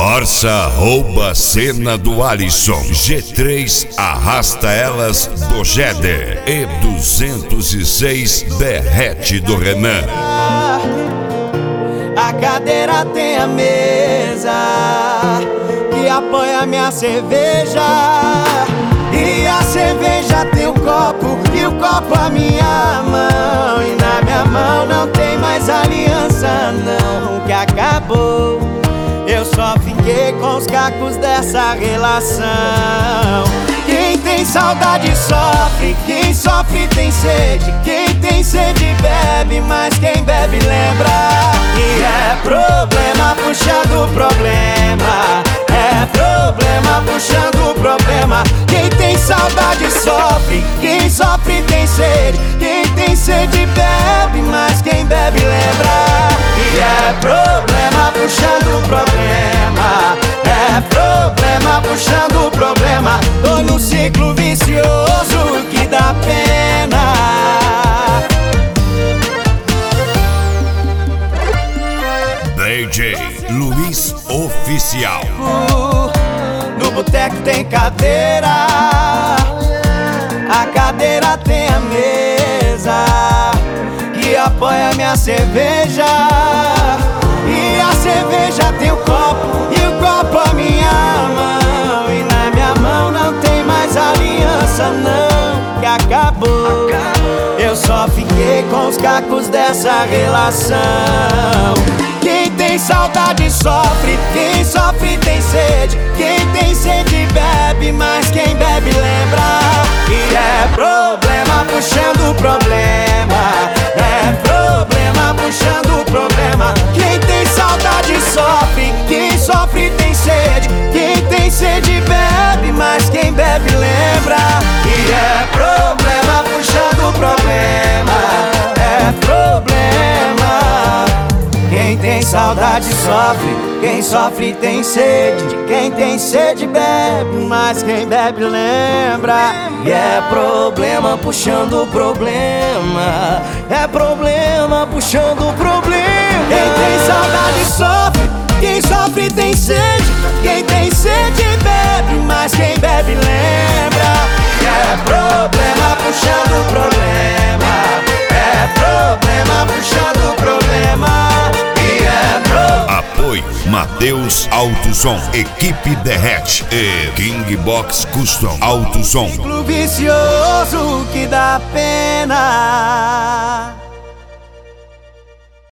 Corsa rouba a cena do Alisson. G3 arrasta elas do Jeder. E 206 derrete do Renan. A cadeira tem a mesa que apoia minha cerveja, e a cerveja tem o copo, e o copo a minha mão. E na minha mão não tem mais aliança não, que acabou. Eu só fiquei com os cacos dessa relação. Quem tem saudade sofre, quem sofre tem sede. Quem tem sede bebe, mas quem bebe lembra. E é problema puxando problema, é problema puxando problema. Quem tem saudade sofre, quem sofre tem sede. Quem tem sede bebe, mas quem bebe lembra. E é problema puxando problema, é problema puxando problema. Tô no ciclo vicioso que dá pena. DJ Luiz Oficial. No boteco tem cadeira, a cadeira tem a mesa que apoia minha cerveja, e a cerveja tem o copo, e o copo a minha mão. E na minha mão não tem mais aliança não, que acabou. Eu só fiquei com os cacos dessa relação. Quem tem saudade sofre, quem sofre tem sede. Quem tem sede bebe, mas quem bebe lembra. E é problema puxando problema, é problema puxando problema. Quem tem saudade sofre, quem sofre tem sede. Quem tem sede bebe, mas quem bebe lembra. E é problema puxando problema, é problema. Quem tem saudade sofre, quem sofre tem sede. Quem tem sede bebe, mas quem bebe lembra. E é problema puxando problema, é problema puxando problema. Quem tem saudade sofre, quem sofre tem sede. Quem tem sede bebe, mas quem bebe lembra. E é problema puxando problema, é problema puxando problema. Apoio Mateus Autosom, Equipe Derrete e King Box Custom Autosom. Ciclo vicioso que dá pena.